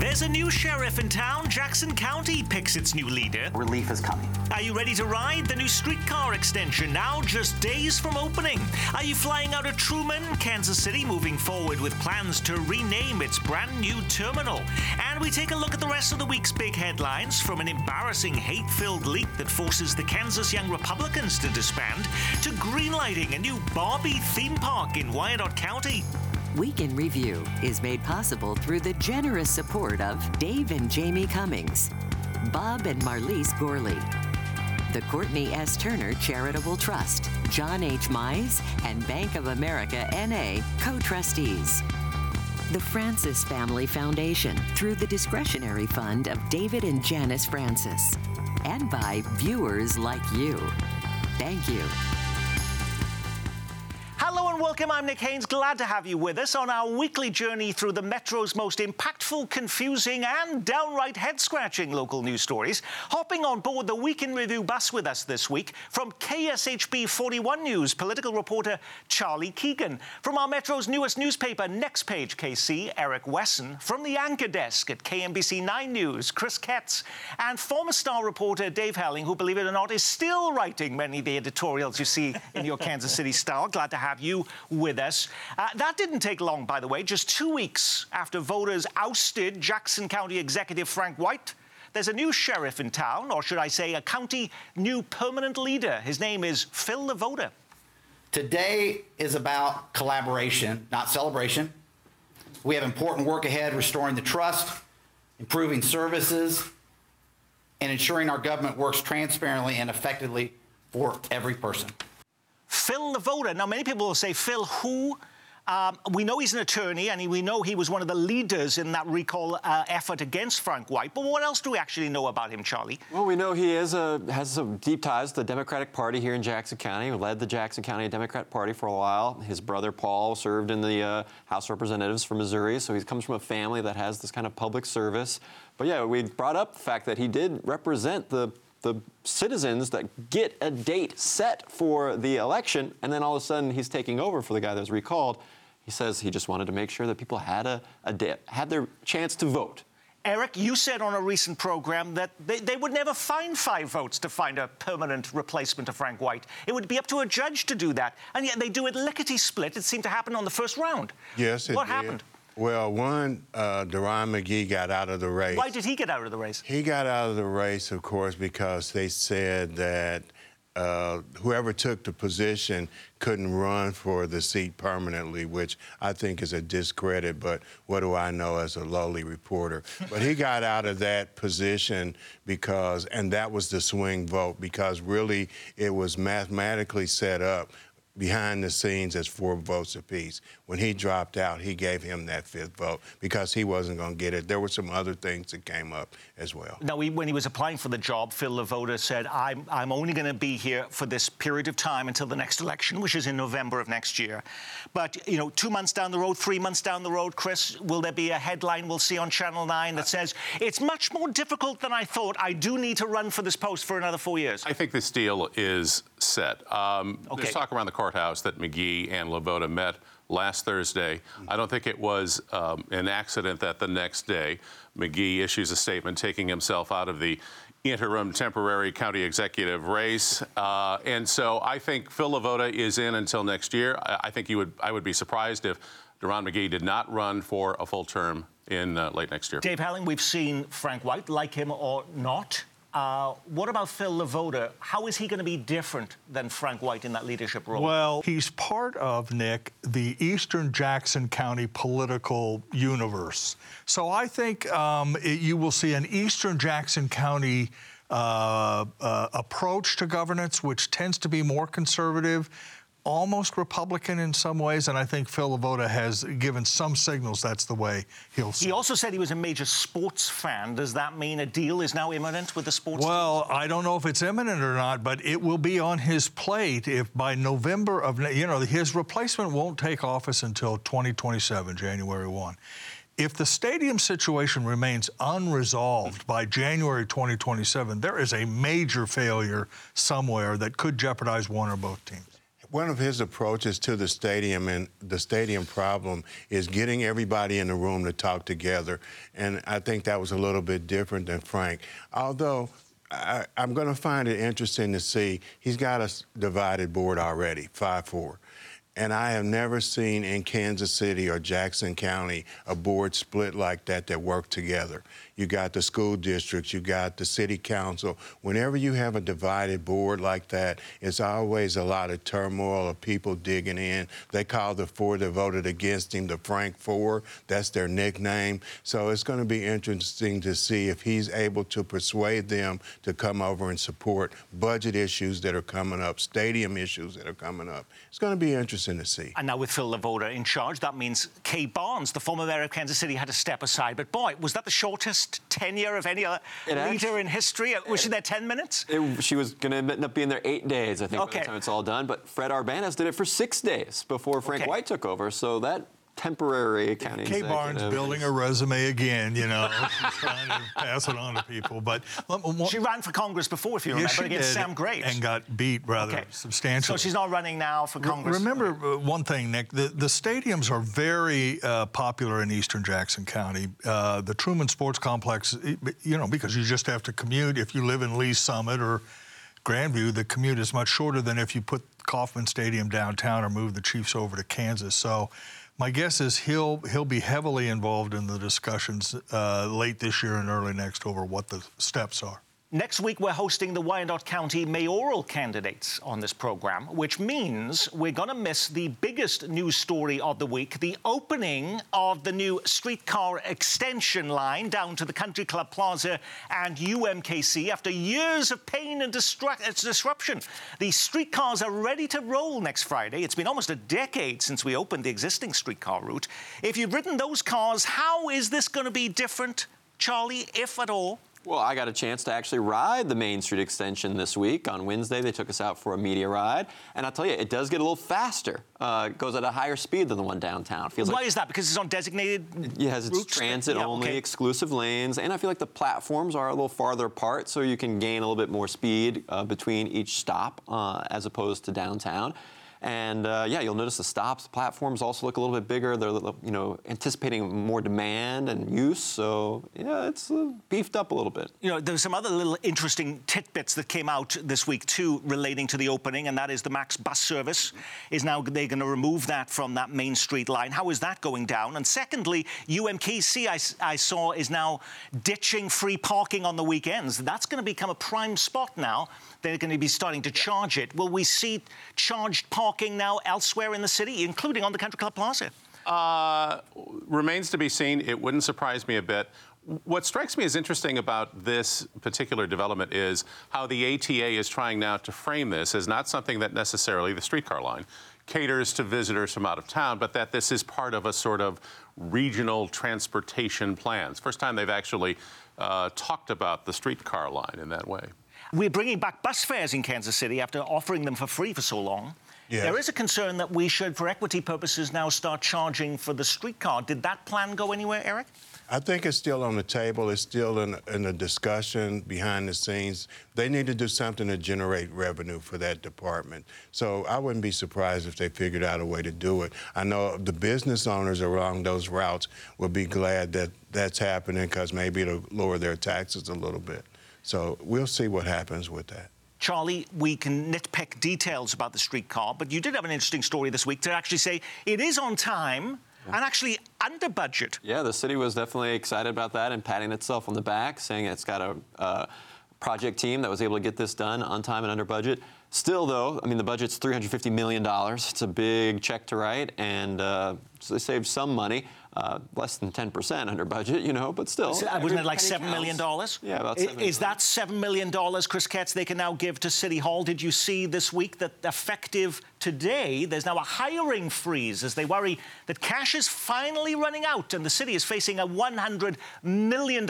There's a new sheriff in town. Jackson County picks its new leader. Relief is coming. Are you ready to ride the new streetcar extension now just days from opening? Are you flying out of Truman? Kansas City moving forward with plans to rename its brand new terminal. And we take a look at the rest of the week's big headlines, from an embarrassing hate-filled leak that forces the Kansas Young Republicans to disband to greenlighting a new Barbie theme park in Wyandotte County. Week in Review is made possible through the generous support of Dave and Jamie Cummings, Bob and Marlise Gorley, the Courtney S. Turner Charitable Trust, John H. Mize, and Bank of America N.A. co-trustees. The Francis Family Foundation through the discretionary fund of David and Janice Francis. And by viewers like you. Thank you. Hello and welcome. I'm Nick Haynes. Glad to have you with us on our weekly journey through the Metro's most impactful, confusing and downright head-scratching local news stories. Hopping on board the Week in Review bus with us this week from KSHB 41 News, political reporter Charlie Keegan. From our Metro's newest newspaper, Next Page KC, Eric Wesson. From the anchor desk at KMBC 9 News, Chris Ketz. And former Star reporter Dave Helling, who, believe it or not, is still writing many of the editorials you see in your Kansas City Star. Glad to have you with us. That didn't take long, by the way. Just 2 weeks after voters ousted Jackson County Executive Frank White, there's a new sheriff in town, or should I say a county new permanent leader. His name is Phil LeVota. Today is about collaboration, not celebration. We have important work ahead, restoring the trust, improving services, and ensuring our government works transparently and effectively for every person. Phil LeVota. Now, many people will say, Phil who? We know he's an attorney, and we know he was one of the leaders in that recall effort against Frank White. But what else do we actually know about him, Charlie? Well, we know he has some deep ties to the Democratic Party here in Jackson County. He led the Jackson County Democrat Party for a while. His brother, Paul, served in the House of Representatives for Missouri, so he comes from a family that has this kind of public service. But, yeah, we brought up the fact that he did represent the citizens that get a date set for the election, and then all of a sudden he's taking over for the guy that was recalled. He says he just wanted to make sure that people had had their chance to vote. Eric, you said on a recent program that they would never find 5 votes to find a permanent replacement of Frank White. It would be up to a judge to do that, and yet they do it lickety-split. It seemed to happen on the first round. Yes, it did. What happened? Well, one, Deron McGee got out of the race. Why did he get out of the race? He got out of the race, of course, because they said that whoever took the position couldn't run for the seat permanently, which I think is a discredit, but what do I know as a lowly reporter? But he got out of that position because, and that was the swing vote, because really it was mathematically set up behind the scenes as 4 votes apiece. When he dropped out, he gave him that 5th vote because he wasn't going to get it. There were some other things that came up as well. Now, when he was applying for the job, Phil LeVota said, I'm only going to be here for this period of time until the next election, which is in November of next year. But, 2 months down the road, 3 months down the road, Chris, will there be a headline we'll see on Channel 9 that says, it's much more difficult than I thought. I do need to run for this post for another 4 years? I think this deal is set. Okay. There's talk around the courthouse that McGee and LeVota met last Thursday. I don't think it was an accident that the next day McGee issues a statement taking himself out of the interim temporary county executive race. And so I think Phil LeVota is in until next year. I think I would be surprised if Deron McGee did not run for a full term in late next year. Dave Helling, we've seen Frank White, like him or not. What about Phil LeVota? How is he going to be different than Frank White in that leadership role? Well, he's part of, Nick, the Eastern Jackson County political universe. So I think you will see an Eastern Jackson County approach to governance, which tends to be more conservative, almost Republican in some ways, and I think Phil LeVota has given some signals that's the way he'll see. He also said he was a major sports fan. Does that mean a deal is now imminent with the sports Well, teams? I don't know if it's imminent or not, but it will be on his plate if by November of, his replacement won't take office until 2027, January 1. If the stadium situation remains unresolved by January 2027, there is a major failure somewhere that could jeopardize one or both teams. one of his approaches to the stadium and the stadium problem is getting everybody in the room to talk together. And I think that was a little bit different than Frank. Although I'm going to find it interesting to see he's got a divided board already, 5-4. And I have never seen in Kansas City or Jackson County a board split like that work together. You got the school districts, you got the city council. Whenever you have a divided board like that, it's always a lot of turmoil of people digging in. They call the four that voted against him the Frank Four. That's their nickname. So it's going to be interesting to see if he's able to persuade them to come over and support budget issues that are coming up, stadium issues that are coming up. It's going to be interesting to see. And now with Phil LaVota in charge, that means Kay Barnes, the former mayor of Kansas City, had to step aside. But boy, was that the shortest tenure of any other leader in history? Was she there 10 minutes? She was going to end up being there 8 days, I think, by the time it's all done. But Fred Arbanas did it for 6 days before Frank White took over. So that temporary county Kay Barnes building a resume again, you know. She's trying to pass it on to people. But she ran for Congress before, if you remember, against Sam Graves. And got beat rather substantially. So she's not running now for Congress. Remember one thing, Nick, the stadiums are very popular in eastern Jackson County. The Truman Sports Complex, you know, because you just have to commute. If you live in Lee Summit or Grandview, the commute is much shorter than if you put Kauffman Stadium downtown or move the Chiefs over to Kansas. So my guess is he'll be heavily involved in the discussions late this year and early next over what the steps are. Next week, we're hosting the Wyandotte County mayoral candidates on this program, which means we're going to miss the biggest news story of the week, the opening of the new streetcar extension line down to the Country Club Plaza and UMKC after years of pain and disruption. The streetcars are ready to roll next Friday. It's been almost a decade since we opened the existing streetcar route. If you've ridden those cars, how is this going to be different, Charlie, if at all? Well, I got a chance to actually ride the Main Street extension this week. On Wednesday, they took us out for a media ride. And I'll tell you, it does get a little faster. It goes at a higher speed than the one downtown. Why is that? Because it's on designated Yes, it's routes? transit-only, exclusive lanes. And I feel like the platforms are a little farther apart, so you can gain a little bit more speed between each stop as opposed to downtown. And yeah, you'll notice the stops, the platforms also look a little bit bigger. They're, you know, anticipating more demand and use. So yeah, it's beefed up a little bit. You know, there's some other little interesting tidbits that came out this week too, relating to the opening, and that is the Max bus service is now they're going to remove that from that Main Street line. How is that going down? And secondly, UMKC I saw is now ditching free parking on the weekends. That's going to become a prime spot now. They're going to be starting to charge it. Will we see charged parking now elsewhere in the city, including on the Country Club Plaza? Remains to be seen. It wouldn't surprise me a bit. What strikes me as interesting about this particular development is how the ATA is trying now to frame this as not something that necessarily the streetcar line caters to visitors from out of town, but that this is part of a sort of regional transportation plans. First time they've actually talked about the streetcar line in that way. We're bringing back bus fares in Kansas City after offering them for free for so long. Yes. There is a concern that we should, for equity purposes, now start charging for the streetcar. Did that plan go anywhere, Eric? I think it's still on the table. It's still in a discussion behind the scenes. They need to do something to generate revenue for that department. So I wouldn't be surprised if they figured out a way to do it. I know the business owners along those routes will be glad that that's happening because maybe it'll lower their taxes a little bit. So we'll see what happens with that. Charlie, we can nitpick details about the streetcar, but you did have an interesting story this week to actually say it is on time and actually under budget. Yeah, the city was definitely excited about that and patting itself on the back, saying it's got a project team that was able to get this done on time and under budget. Still, though, I mean, the budget's $350 million. It's a big check to write, and so they saved some money, less than 10% under budget, you know, but still. So, wasn't it like $7 million? Yeah, about $7 million. Is that $7 million, Chris Katz, they can now give to City Hall? Did you see this week that effective today, there's now a hiring freeze as they worry that cash is finally running out and the city is facing a $100 million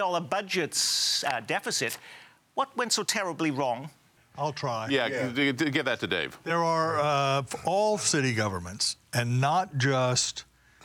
budget deficit? What went so terribly wrong? I'll try. Yeah. Give that to Dave. There are all city governments, and not just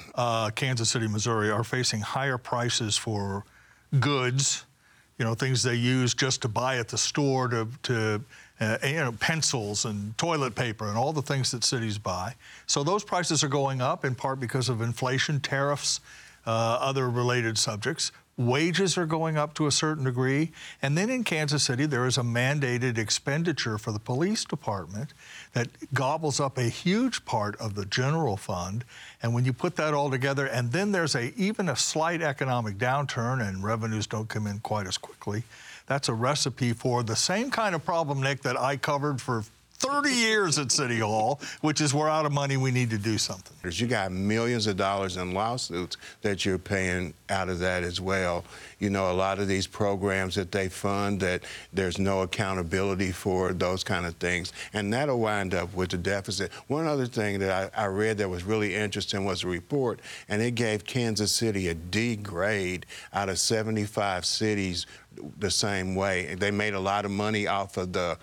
Kansas City, Missouri, are facing higher prices for goods, you know, things they use just to buy at the store to pencils and toilet paper and all the things that cities buy. So those prices are going up in part because of inflation, tariffs, other related subjects. Wages are going up to a certain degree. And then in Kansas City, there is a mandated expenditure for the police department that gobbles up a huge part of the general fund. And when you put that all together, and then there's even a slight economic downturn and revenues don't come in quite as quickly, that's a recipe for the same kind of problem, Nick, that I covered for 30 years at City Hall, which is we're out of money, we need to do something. You got millions of dollars in lawsuits that you're paying out of that as well. You know, a lot of these programs that they fund, that there's no accountability for those kind of things, and that'll wind up with the deficit. One other thing that I read that was really interesting was a report, and it gave Kansas City a D grade out of 75 cities the same way. They made a lot of money off of the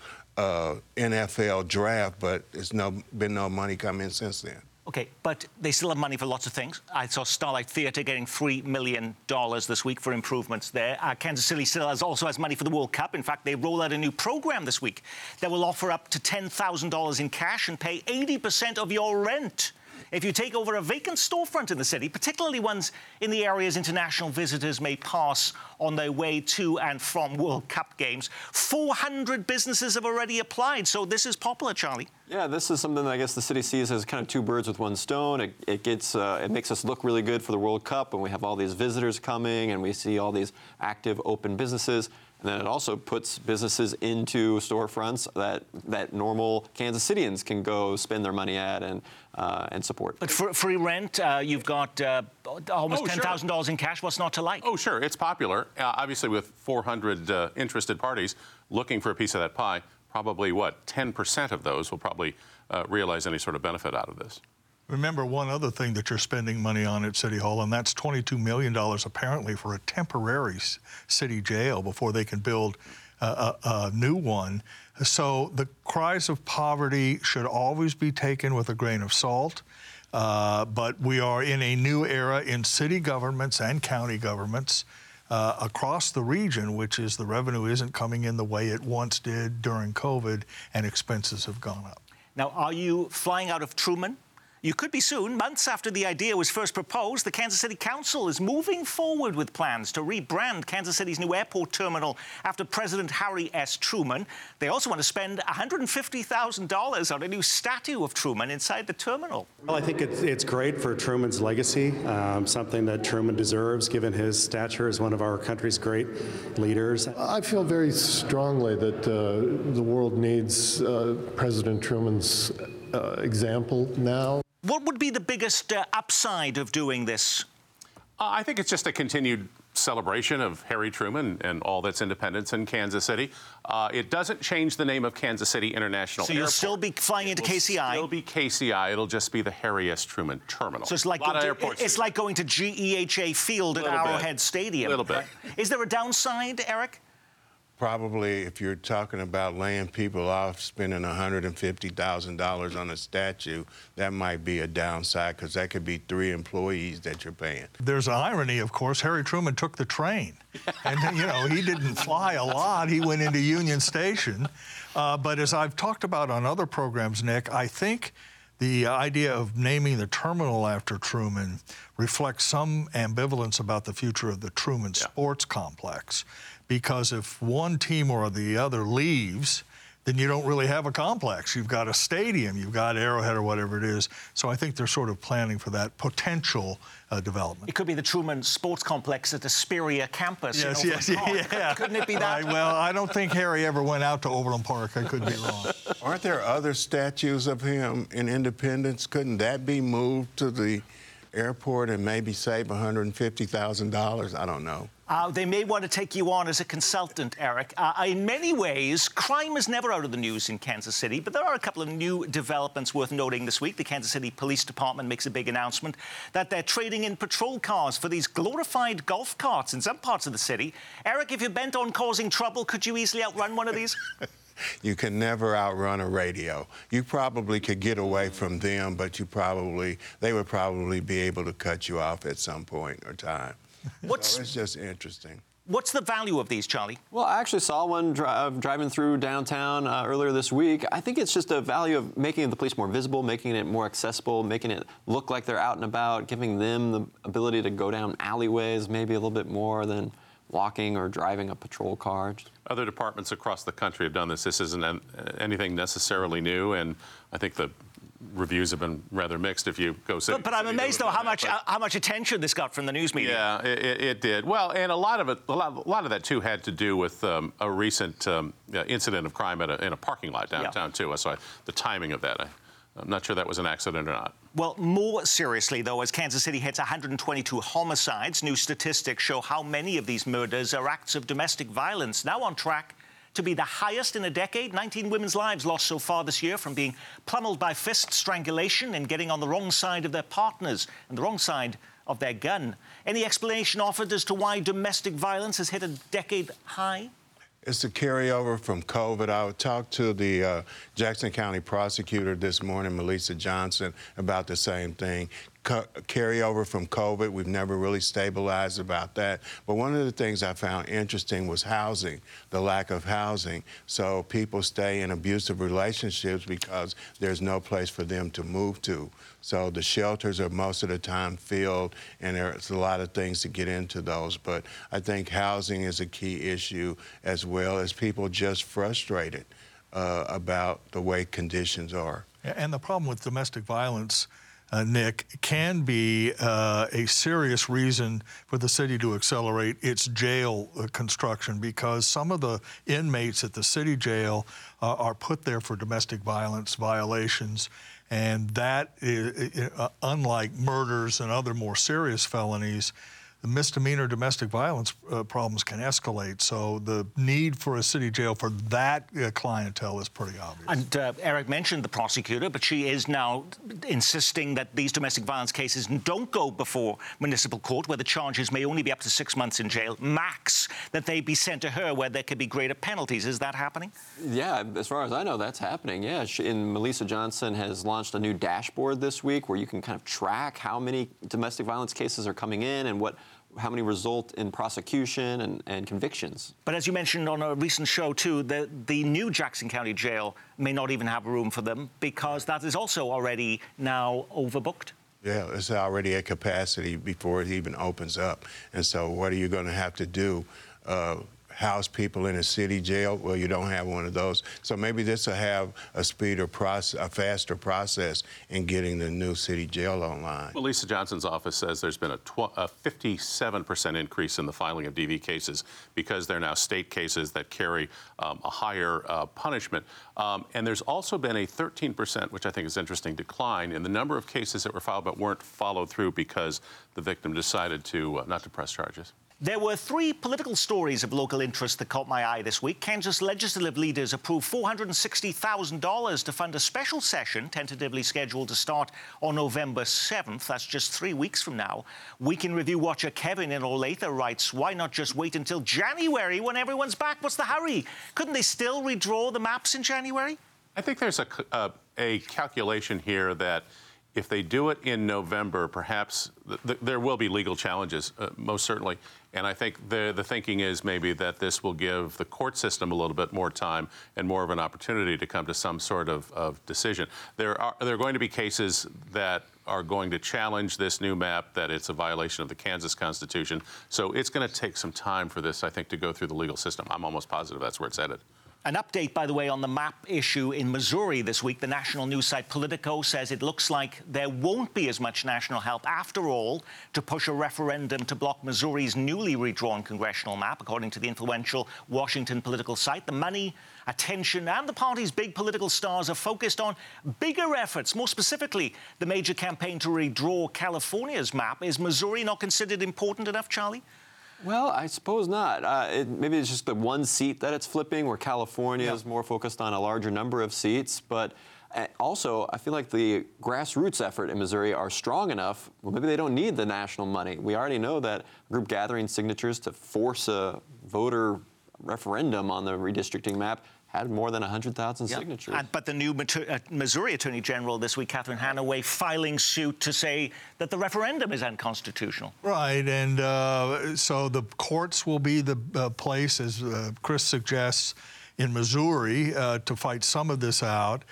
NFL draft, but there's been no money come in since then. Okay, but they still have money for lots of things. I saw Starlight Theatre getting $3 million this week for improvements there. Kansas City still also has money for the World Cup. In fact, they roll out a new program this week that will offer up to $10,000 in cash and pay 80% of your rent if you take over a vacant storefront in the city, particularly ones in the areas international visitors may pass on their way to and from World Cup games. 400 businesses have already applied, so this is popular, Charlie. Yeah, this is something that I guess the city sees as kind of two birds with one stone. It makes us look really good for the World Cup, and we have all these visitors coming, and we see all these active, open businesses. And then it also puts businesses into storefronts that normal Kansas Cityans can go spend their money at and support. But for free rent, you've got almost $10,000 in cash. What's not to like? Oh, sure. It's popular. Obviously, with 400 interested parties looking for a piece of that pie, probably, 10% of those will probably realize any sort of benefit out of this. Remember one other thing that you're spending money on at City Hall, and that's $22 million apparently for a temporary city jail before they can build a new one. So the cries of poverty should always be taken with a grain of salt. But we are in a new era in city governments and county governments across the region, which is the revenue isn't coming in the way it once did during COVID, and expenses have gone up. Now, are you flying out of Truman? You could be soon. Months after the idea was first proposed, the Kansas City Council is moving forward with plans to rebrand Kansas City's new airport terminal after President Harry S. Truman. They also want to spend $150,000 on a new statue of Truman inside the terminal. Well, I think it's great for Truman's legacy, something that Truman deserves, given his stature as one of our country's great leaders. I feel very strongly that the world needs President Truman's example now. What would be the biggest upside of doing this? I think it's just a continued celebration of Harry Truman and all that's independence in Kansas City. It doesn't change the name of Kansas City International Airport. So you'll still be flying into KCI? It'll be KCI. It'll just be the Harry S. Truman Terminal. So it's like, it's like going to GEHA Field at Arrowhead Stadium. A little bit. Is there a downside, Eric? Probably, if you're talking about laying people off, spending $150,000 on a statue, that might be a downside, because that could be 3 employees that you're paying. There's an irony, of course. Harry Truman took the train. And, he didn't fly a lot. He went into Union Station. But as I've talked about on other programs, Nick, I think the idea of naming the terminal after Truman reflects some ambivalence about the future of the Truman Sports Complex. Because if one team or the other leaves, then you don't really have a complex. You've got a stadium, you've got Arrowhead or whatever it is. So I think they're sort of planning for that potential development. It could be the Truman Sports Complex at the Speria campus. Yeah. Couldn't it be that? Well, I don't think Harry ever went out to Overland Park. I could be wrong. Aren't there other statues of him in Independence? Couldn't that be moved to the airport and maybe save $150,000? I don't know. They may want to take you on as a consultant, Eric. In many ways, crime is never out of the news in Kansas City, but there are a couple of new developments worth noting this week. The Kansas City Police Department makes a big announcement that they're trading in patrol cars for these glorified golf carts in some parts of the city. Eric, if you're bent on causing trouble, could you easily outrun one of these? You can never outrun a radio. You probably could get away from them, but they would probably be able to cut you off at some point or time. So it's just interesting. What's the value of these, Charlie? Well, I actually saw one driving through downtown earlier this week. I think it's just a value of making the police more visible, making it more accessible, making it look like they're out and about, giving them the ability to go down alleyways maybe a little bit more than walking or driving a patrol car. Other departments across the country have done this. This isn't anything necessarily new, and I think the reviews have been rather mixed if you go city. But I'm amazed, though, how much attention this got from the news media. Yeah, it did. Well, and a lot of that too had to do with a recent incident of crime in a parking lot downtown too. So the timing of that, I'm not sure that was an accident or not. Well, more seriously, though, as Kansas City hits 122 homicides, new statistics show how many of these murders are acts of domestic violence, now on track to be the highest in a decade. 19 women's lives lost so far this year from being pummeled by fist strangulation and getting on the wrong side of their partners and the wrong side of their gun. Any explanation offered as to why domestic violence has hit a decade high? It's a carryover from COVID. I talked to the Jackson County prosecutor this morning, Melissa Johnson, about the same thing. Carryover from COVID. We've never really stabilized about that. But one of the things I found interesting was housing, the lack of housing. So people stay in abusive relationships because there's no place for them to move to. So the shelters are most of the time filled, and there's a lot of things to get into those. But I think housing is a key issue, as well as people just frustrated about the way conditions are. And the problem with domestic violence, Nick, can be a serious reason for the city to accelerate its jail construction, because some of the inmates at the city jail are put there for domestic violence violations. And that, unlike murders and other more serious felonies, the misdemeanor domestic violence problems can escalate. So the need for a city jail for that clientele is pretty obvious. And Eric mentioned the prosecutor, but she is now insisting that these domestic violence cases don't go before municipal court, where the charges may only be up to 6 months in jail, max, that they be sent to her where there could be greater penalties. Is that happening? Yeah, as far as I know, that's happening. Yeah, Melissa Johnson has launched a new dashboard this week where you can kind of track how many domestic violence cases are coming in and how many result in prosecution and convictions. But as you mentioned on a recent show, too, the new Jackson County Jail may not even have room for them, because that is also already now overbooked. Yeah, it's already at capacity before it even opens up. And so what are you going to have to do? House people in a city jail? Well, you don't have one of those. So maybe this will have a faster process in getting the new city jail online. Well, Lisa Johnson's office says there's been a 57% increase in the filing of DV cases because they're now state cases that carry a higher punishment. And there's also been a 13%, which I think is interesting, decline in the number of cases that were filed but weren't followed through because the victim decided to not to press charges. There were 3 political stories of local interest that caught my eye this week. Kansas legislative leaders approved $460,000 to fund a special session tentatively scheduled to start on November 7th. That's just 3 weeks from now. Week in Review watcher Kevin in Olathe writes, why not just wait until January when everyone's back? What's the hurry? Couldn't they still redraw the maps in January? I think there's a calculation here that if they do it in November, perhaps there will be legal challenges, most certainly. And I think the thinking is maybe that this will give the court system a little bit more time and more of an opportunity to come to some sort of decision. There are going to be cases that are going to challenge this new map, that it's a violation of the Kansas Constitution. So it's going to take some time for this, I think, to go through the legal system. I'm almost positive that's where it's headed. An update, by the way, on the map issue in Missouri this week. The national news site Politico says it looks like there won't be as much national help, after all, to push a referendum to block Missouri's newly redrawn congressional map, according to the influential Washington political site. The money, attention, and the party's big political stars are focused on bigger efforts. More specifically, the major campaign to redraw California's map. Is Missouri not considered important enough, Charlie? Well, I suppose not. Maybe it's just the one seat that it's flipping, where California is more focused on a larger number of seats. But also, I feel like the grassroots effort in Missouri are strong enough. Well, maybe they don't need the national money. We already know that a group gathering signatures to force a voter referendum on the redistricting map had more than 100,000 signatures. But the new Missouri Attorney General this week, Catherine Hanaway, filing suit to say that the referendum is unconstitutional. Right, and so the courts will be the place, as Chris suggests, in Missouri to fight some of this out.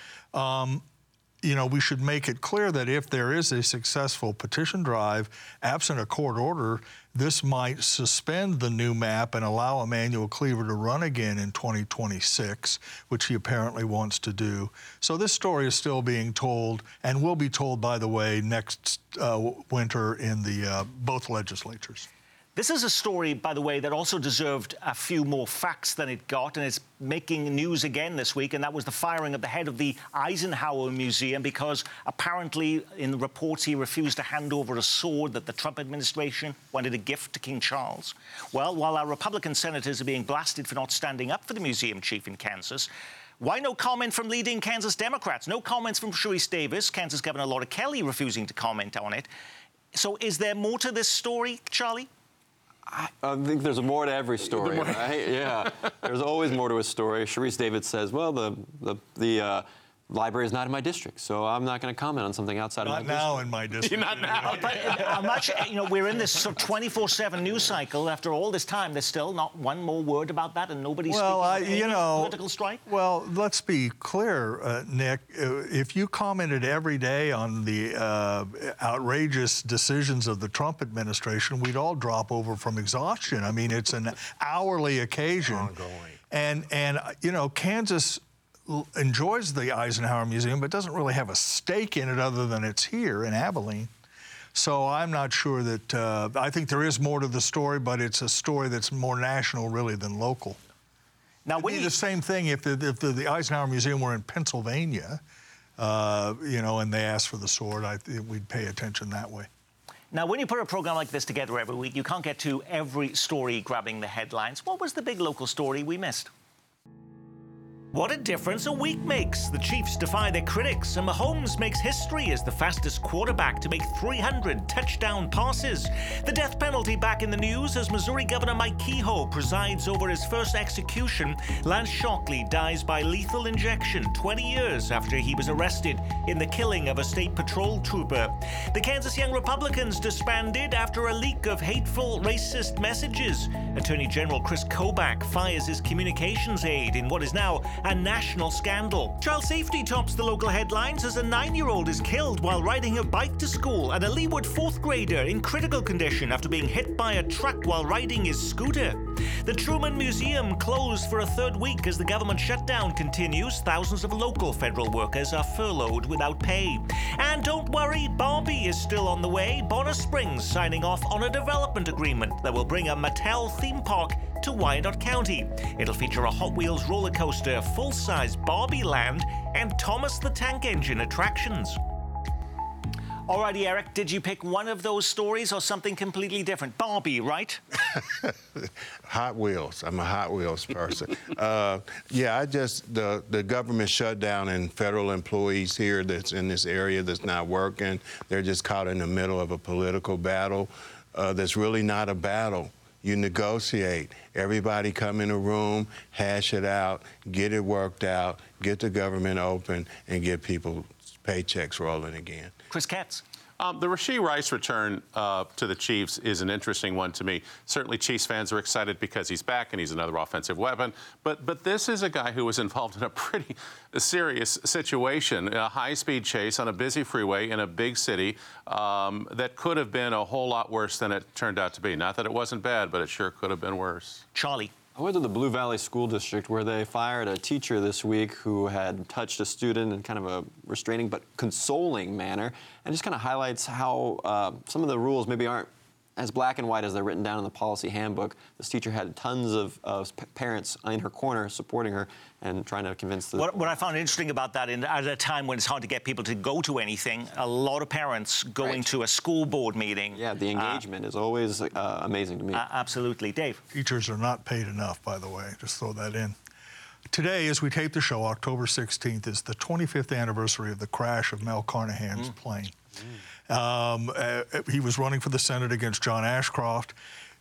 You know, we should make it clear that if there is a successful petition drive, absent a court order, this might suspend the new map and allow Emanuel Cleaver to run again in 2026, which he apparently wants to do. So this story is still being told, and will be told, by the way, next winter in the both legislatures. This is a story, by the way, that also deserved a few more facts than it got, and it's making news again this week, and that was the firing of the head of the Eisenhower Museum, because apparently in the reports he refused to hand over a sword that the Trump administration wanted a gift to King Charles. Well, while our Republican senators are being blasted for not standing up for the museum chief in Kansas, why no comment from leading Kansas Democrats? No comments from Sharice Davids, Kansas Governor Laura Kelly refusing to comment on it. So is there more to this story, Charlie? I think there's more to every story, right? Yeah, there's always more to a story. Sharice Davids says, well, the library is not in my district, so I'm not going to comment on something outside of my district. Not now in my district. Not now. But I'm not sure, you know, we're in this sort of 24/7 news cycle. After all this time, there's still not one more word about that, and nobody's speaking of any political strife? Well, let's be clear, Nick. If you commented every day on the outrageous decisions of the Trump administration, we'd all drop over from exhaustion. I mean, it's an hourly occasion. Ongoing. And you know, Kansas enjoys the Eisenhower Museum, but doesn't really have a stake in it other than it's here in Abilene. So I'm not sure that, I think there is more to the story, but it's a story that's more national really than local. Now, It'd be the same thing if the Eisenhower Museum were in Pennsylvania, you know, and they asked for the sword, we'd pay attention that way. Now, when you put a program like this together every week, you can't get to every story grabbing the headlines. What was the big local story we missed? What a difference a week makes. The Chiefs defy their critics, and Mahomes makes history as the fastest quarterback to make 300 touchdown passes. The death penalty back in the news as Missouri Governor Mike Kehoe presides over his first execution. Lance Shockley dies by lethal injection 20 years after he was arrested in the killing of a state patrol trooper. The Kansas Young Republicans disbanded after a leak of hateful, racist messages. Attorney General Chris Kobach fires his communications aide in what is now a national scandal. Child safety tops the local headlines as a 9-year-old is killed while riding her bike to school, and a Leawood 4th grader in critical condition after being hit by a truck while riding his scooter. The Truman Museum closed for a third week as the government shutdown continues. Thousands of local federal workers are furloughed without pay. And don't worry, Barbie is still on the way. Bonner Springs signing off on a development agreement that will bring a Mattel theme park to Wyandotte County. It'll feature a Hot Wheels roller coaster, full-size Barbie Land, and Thomas the Tank Engine attractions. Alrighty, Eric, did you pick one of those stories or something completely different? Barbie, right? Hot Wheels. I'm a Hot Wheels person. Yeah, the government shutdown and federal employees here that's in this area that's not working. They're just caught in the middle of a political battle that's really not a battle. You negotiate. Everybody come in a room, hash it out, get it worked out, get the government open, and get people's paychecks rolling again. Chris Katz. The Rashee Rice return to the Chiefs is an interesting one to me. Certainly Chiefs fans are excited because he's back and he's another offensive weapon. But this is a guy who was involved in a pretty serious situation, a high-speed chase on a busy freeway in a big city that could have been a whole lot worse than it turned out to be. Not that it wasn't bad, but it sure could have been worse. Charlie. I went to the Blue Valley School District where they fired a teacher this week who had touched a student in kind of a restraining but consoling manner, and just kind of highlights how some of the rules maybe aren't as black and white as they're written down in the policy handbook. This teacher had tons of parents in her corner supporting her and trying to convince the... What I found interesting about that, at a time when it's hard to get people to go to anything, a lot of parents going to a school board meeting. Yeah, the engagement is always amazing to me. Absolutely. Dave? Teachers are not paid enough, by the way. Just throw that in. Today, as we tape the show, October 16th, is the 25th anniversary of the crash of Mel Carnahan's plane. He was running for the Senate against John Ashcroft.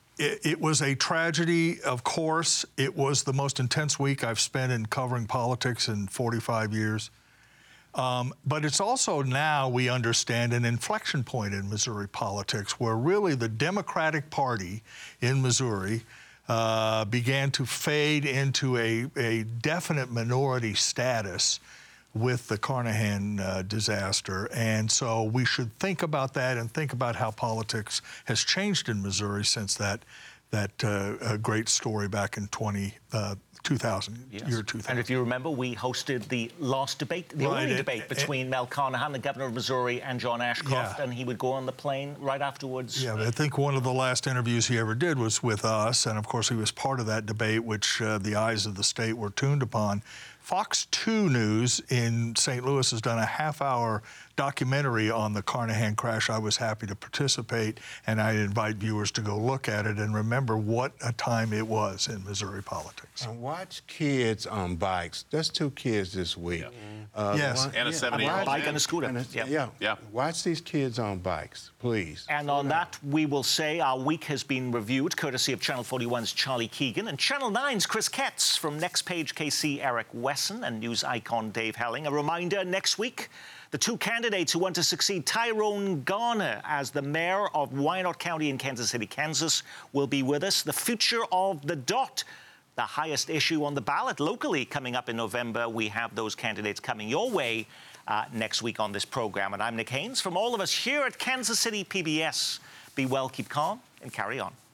It was a tragedy, of course. It was the most intense week I've spent in covering politics in 45 years. But it's also now, we understand, an inflection point in Missouri politics where really the Democratic Party in Missouri began to fade into a definite minority status with the Carnahan disaster. And so we should think about that and think about how politics has changed in Missouri since that great story back in 2000, yes. year 2000. And if you remember, we hosted the last debate, the only debate between Mel Carnahan, the governor of Missouri, and John Ashcroft, and he would go on the plane right afterwards. Yeah, I think one of the last interviews he ever did was with us, and of course he was part of that debate, which the eyes of the state were tuned upon. Fox 2 News in St. Louis has done a half-hour documentary on the Carnahan crash. I was happy to participate, and I invite viewers to go look at it and remember what a time it was in Missouri politics. And watch kids on bikes. There's 2 kids this week. Yes. And a 70-year-old bike and a scooter. Yeah. Watch these kids on bikes, please. And on that, we will say our week has been reviewed, courtesy of Channel 41's Charlie Keegan and Channel 9's Chris Ketz, from Next Page KC Eric Wesson and news icon Dave Helling. A reminder, next week, the 2 candidates who want to succeed Tyrone Garner as the mayor of Wyandotte County in Kansas City, Kansas, will be with us. The future of the dot, the highest issue on the ballot locally, coming up in November. We have those candidates coming your way next week on this program. And I'm Nick Haynes. From all of us here at Kansas City PBS, be well, keep calm, and carry on.